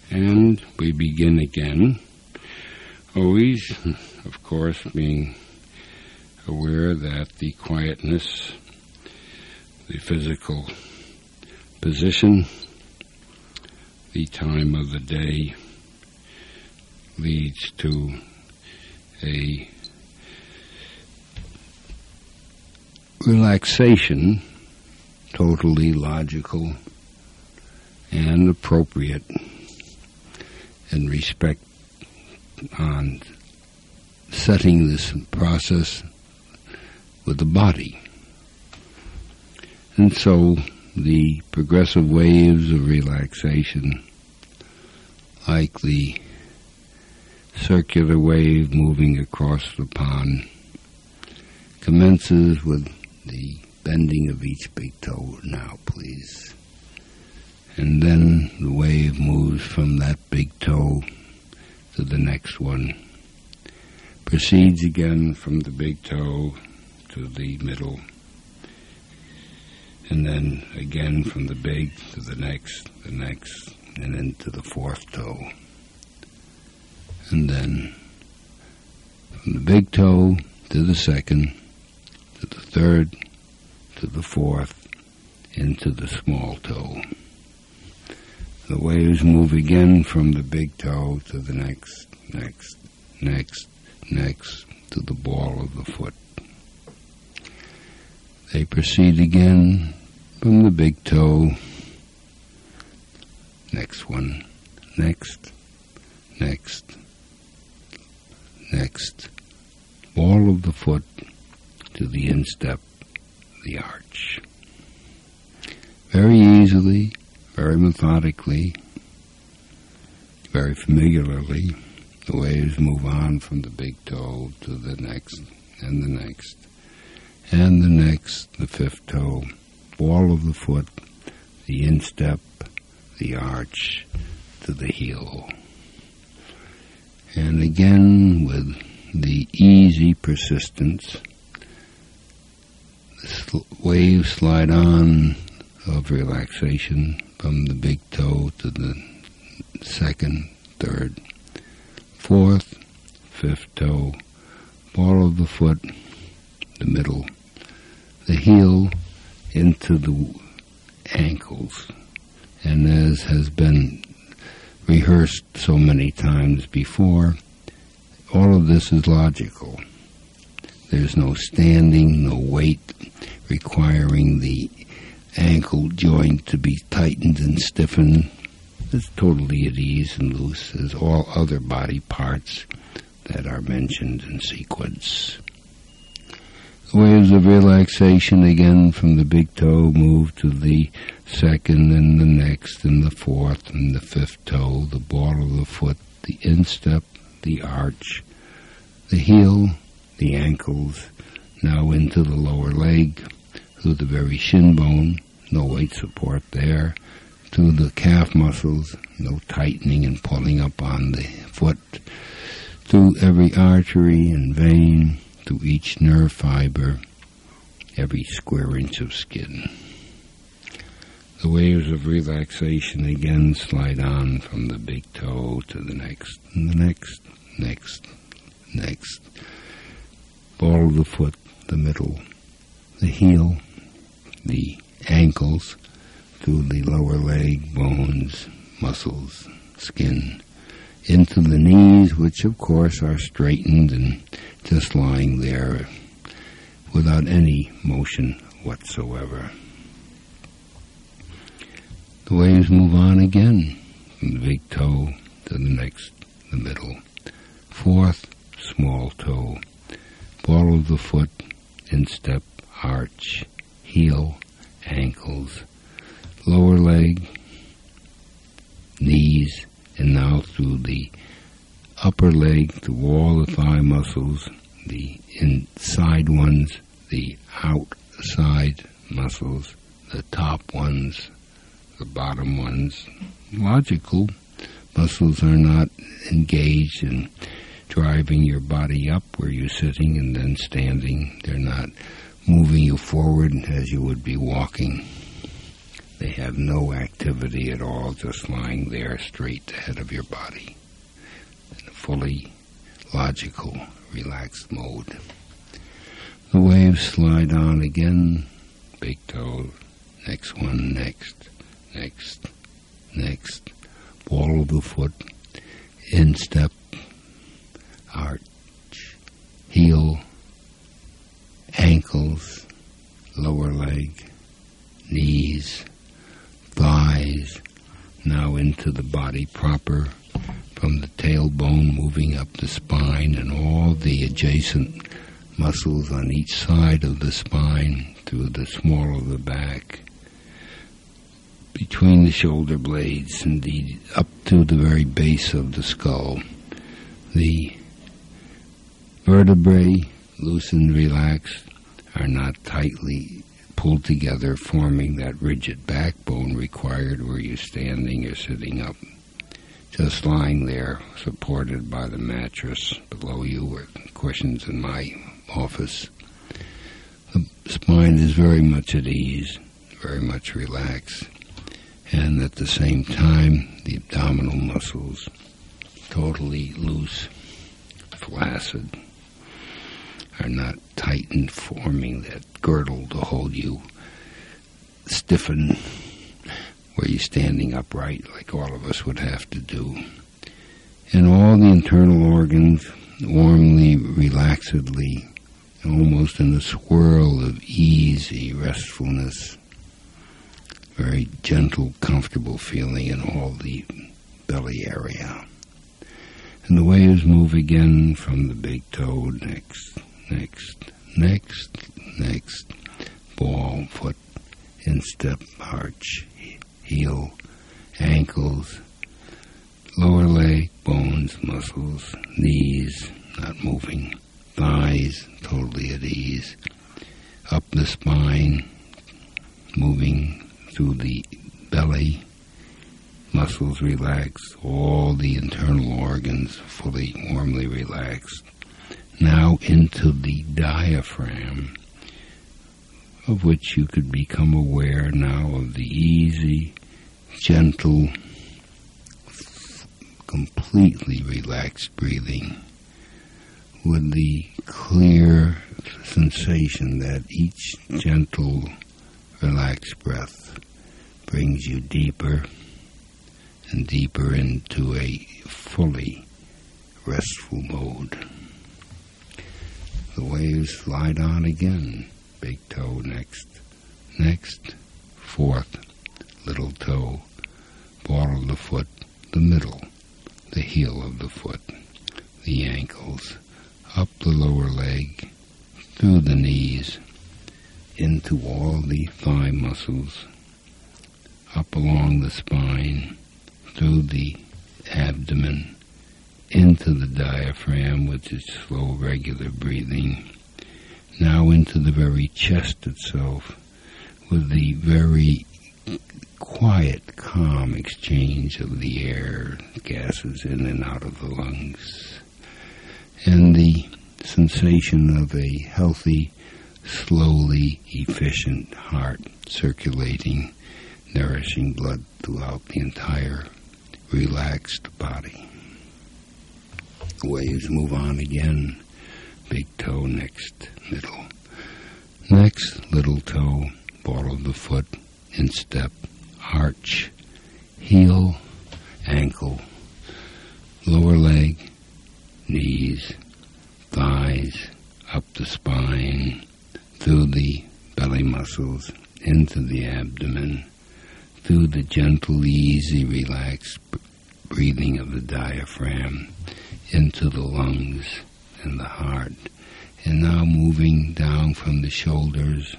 And we begin again, always, of course, being aware that the quietness, the physical position, the time of the day leads to a relaxation, totally logical and appropriate in respect on setting this process with the body. And so the progressive waves of relaxation, like the circular wave moving across the pond, commences with the bending of each big toe. Now, please. And then the wave moves from that big toe to the next one, proceeds again from the big toe to the middle, and then again from the big to the next, and into the fourth toe. And then from the big toe to the second, to the third, to the fourth, into the small toe. The waves move again from the big toe to the next, to the ball of the foot. They proceed again from the big toe, next one, next, ball of the foot to the instep, the arch. Very easily, very methodically, very familiarly, the waves move on from the big toe to the next, and the next, and the next, the fifth toe, ball of the foot, the instep, the arch, to the heel. And again, with the easy persistence, the waves slide on of relaxation from the big toe to the second, third, fourth, fifth toe, ball of the foot, the middle, the heel, into the ankles. And as has been rehearsed so many times before, all of this is logical. There's no standing, no weight requiring the ankle joint to be tightened and stiffened. It's totally at ease and loose as all other body parts that are mentioned in sequence. The waves of relaxation again from the big toe move to the second and the next and the fourth and the fifth toe, the ball of the foot, the instep, the arch, the heel, the ankles, now into the lower leg, through the very shin bone, no weight support there, to the calf muscles, no tightening and pulling up on the foot, through every artery and vein, to each nerve fiber, every square inch of skin. The waves of relaxation again slide on from the big toe to the next, and the next, ball of the foot, the middle, the heel, the ankles, to the lower leg, bones, muscles, skin, into the knees, which of course are straightened and just lying there without any motion whatsoever. The waves move on again from the big toe to the next, the middle, fourth, small toe, ball of the foot, instep, arch, heel, ankles, lower leg, knees, and now through the upper leg to all the thigh muscles, the inside ones, the outside muscles, the top ones, the bottom ones. Logical. Muscles are not engaged in driving your body up where you're sitting and then standing. They're not moving you forward as you would be walking. They have have no activity at all, just lying there straight ahead of your body in a fully logical, relaxed mode. The waves slide on again, big toe, next one, next, ball of the foot, instep, arch, heel, ankles, lower leg, knees, thighs, now into the body proper, from the tailbone moving up the spine and all the adjacent muscles on each side of the spine, through the small of the back, between the shoulder blades, indeed up to the very base of the skull. The vertebrae, loose and relaxed, are not tightly pulled together, forming that rigid backbone required where you're standing or sitting up. Just lying there, supported by the mattress below you or cushions in my office. The spine is very much at ease, very much relaxed, and at the same time, the abdominal muscles totally loose, flaccid, are not tightened, forming that girdle to hold you stiffen where you're standing upright like all of us would have to do. And all the internal organs warmly, relaxedly, almost in a swirl of easy restfulness, very gentle, comfortable feeling in all the belly area. And the waves move again from the big toe, next, ball, foot, instep, arch, heel, ankles, lower leg, bones, muscles, knees, not moving, thighs, totally at ease, up the spine, moving through the belly, muscles relaxed, all the internal organs fully, warmly relaxed. Now into the diaphragm, of which you could become aware now of the easy, gentle, completely relaxed breathing, with the clear sensation that each gentle, relaxed breath brings you deeper and deeper into a fully restful mode. The waves slide on again. Big toe next, fourth, little toe, ball of the foot, the middle, the heel of the foot, the ankles, up the lower leg, through the knees, into all the thigh muscles, up along the spine, through the abdomen, into the diaphragm with its slow, regular breathing, now into the very chest itself, with the very quiet, calm exchange of the air, gases in and out of the lungs, and the sensation of a healthy, slowly efficient heart circulating, nourishing blood throughout the entire relaxed body. The waves move on again. Big toe next, middle. Next, little toe, ball of the foot, instep, arch, heel, ankle, lower leg, knees, thighs, up the spine, through the belly muscles, into the abdomen, through the gentle, easy, relaxed breathing of the diaphragm, into the lungs and the heart, and now moving down from the shoulders,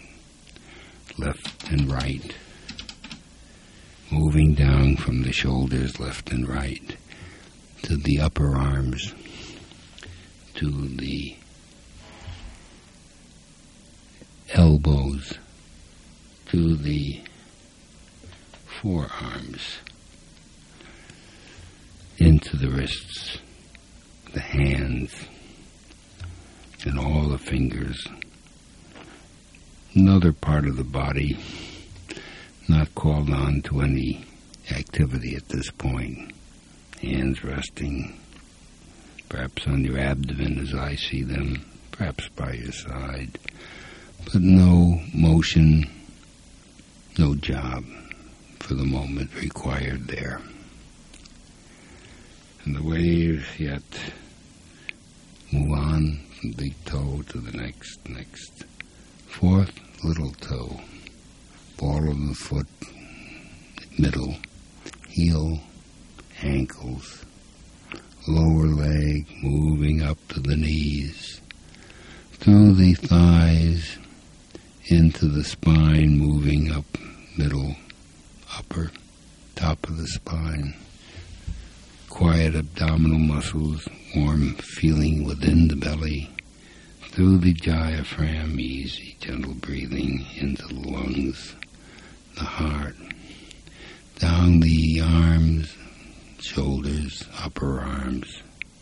left and right, moving down from the shoulders, left and right, to the upper arms, to the elbows, to the forearms, into the wrists, the hands, and all the fingers. Another part of the body, not called on to any activity at this point. Hands resting, perhaps on your abdomen as I see them, perhaps by your side, but no motion, no job for the moment required there. And the waves yet move on from big toe to the next. Fourth, little toe, ball of the foot, middle, heel, ankles, lower leg moving up to the knees, through the thighs, into the spine, moving up, middle, upper, top of the spine. Quiet abdominal muscles, warm feeling within the belly, through the diaphragm, easy, gentle breathing into the lungs, the heart, down the arms, shoulders, upper arms,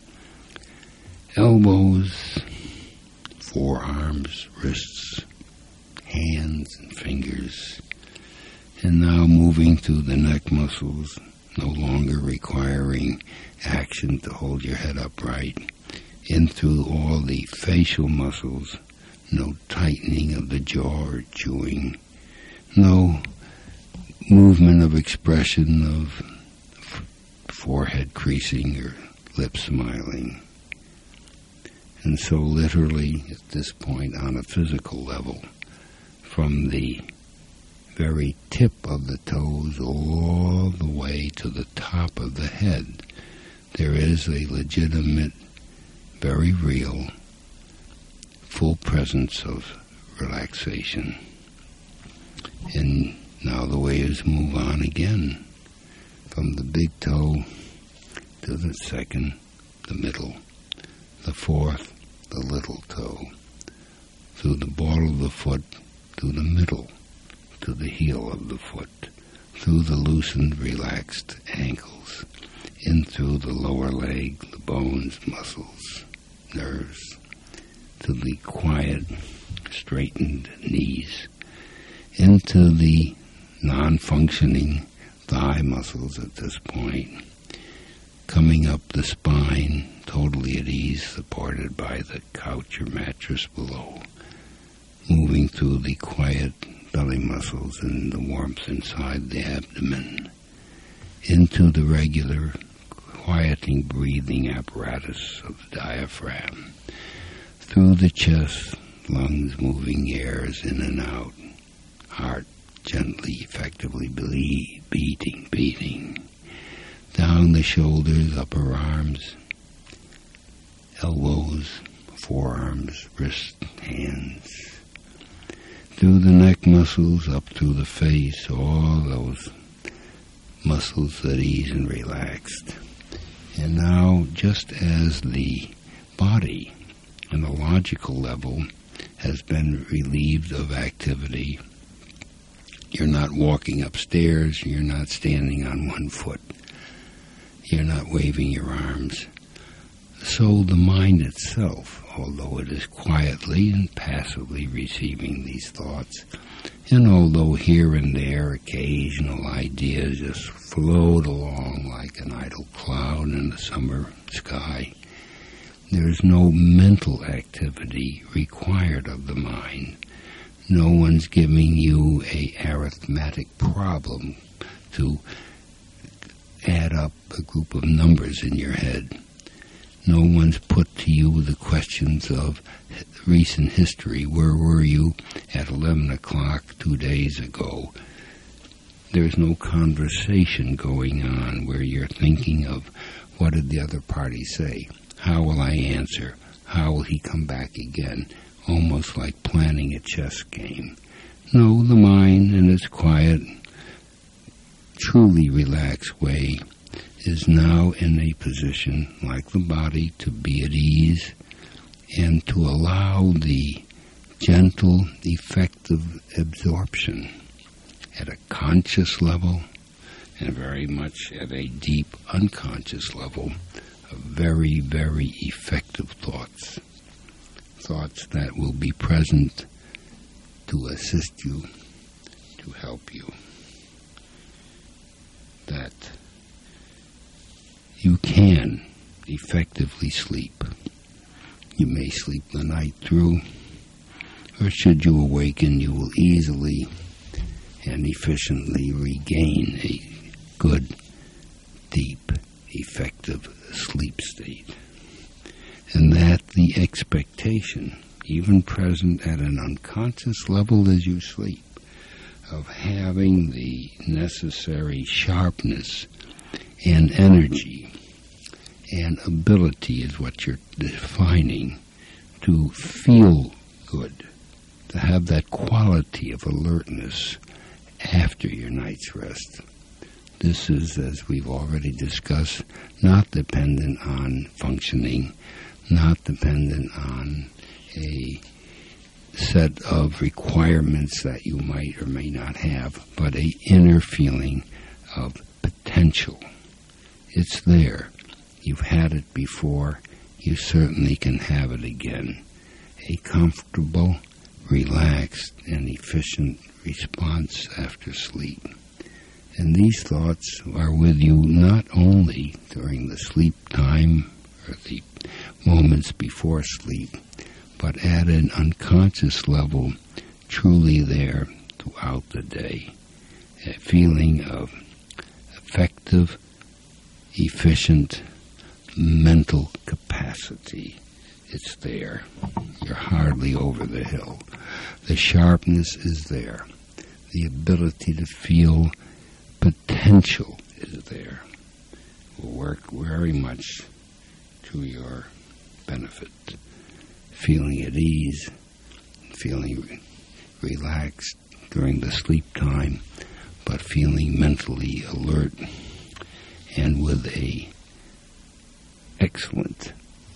elbows, forearms, wrists, hands and fingers, and now moving through the neck muscles, no longer requiring action to hold your head upright, in through all the facial muscles, no tightening of the jaw or chewing, no movement of expression of forehead creasing or lips smiling. And so literally at this point on a physical level, from the very tip of the toes all the way to the top of the head, there is a legitimate, very real, full presence of relaxation. And now the waves move on again, from the big toe to the second, the middle, the fourth, the little toe, through the ball of the foot, to the middle, to the heel of the foot, through the loosened, relaxed ankles, in through the lower leg, the bones, muscles, nerves, to the quiet, straightened knees, into the non-functioning thigh muscles at this point, coming up the spine, totally at ease, supported by the couch or mattress below, moving through the quiet belly muscles and the warmth inside the abdomen, into the regular quieting breathing apparatus of the diaphragm, through the chest, lungs moving airs in and out, heart gently, effectively beating, down the shoulders, upper arms, elbows, forearms, wrists, hands, through the neck muscles, up through the face, all those muscles that ease and relaxed. And now, just as the body, on a logical level, has been relieved of activity, you're not walking upstairs, you're not standing on one foot, you're not waving your arms. So the mind itself, although it is quietly and passively receiving these thoughts, and although here and there occasional ideas just float along like an idle cloud in the summer sky, there is no mental activity required of the mind. No one's giving you a arithmetic problem to add up a group of numbers in your head. No one's put to you the questions of recent history. Where were you at 11 o'clock 2 days ago? There's no conversation going on where you're thinking of what did the other party say? How will I answer? How will he come back again? Almost like planning a chess game. No, the mind in its quiet, truly relaxed way is now in a position, like the body, to be at ease and to allow the gentle, effective absorption at a conscious level and very much at a deep unconscious level of very, very effective thoughts. Thoughts that will be present to assist you, to help you. can effectively sleep. You may sleep the night through, or should you awaken, you will easily and efficiently regain a good, deep, effective sleep state. And that the expectation, even present at an unconscious level as you sleep, of having the necessary sharpness and energy and ability is what you're defining to feel good, to have that quality of alertness after your night's rest. This is, as we've already discussed, not dependent on functioning, not dependent on a set of requirements that you might or may not have, but an inner feeling of potential. It's there. You've had it before. You certainly can have it again. A comfortable, relaxed, and efficient response after sleep. And these thoughts are with you not only during the sleep time or the moments before sleep, but at an unconscious level, truly there throughout the day. A feeling of effective, efficient mental capacity. It's there. You're hardly over the hill. The sharpness is there. The ability to feel potential is there. Will work very much to your benefit. Feeling at ease, feeling relaxed during the sleep time, but feeling mentally alert and with a excellent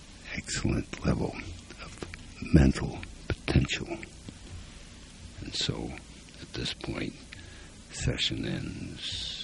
level of mental potential. And so, at this point, session ends.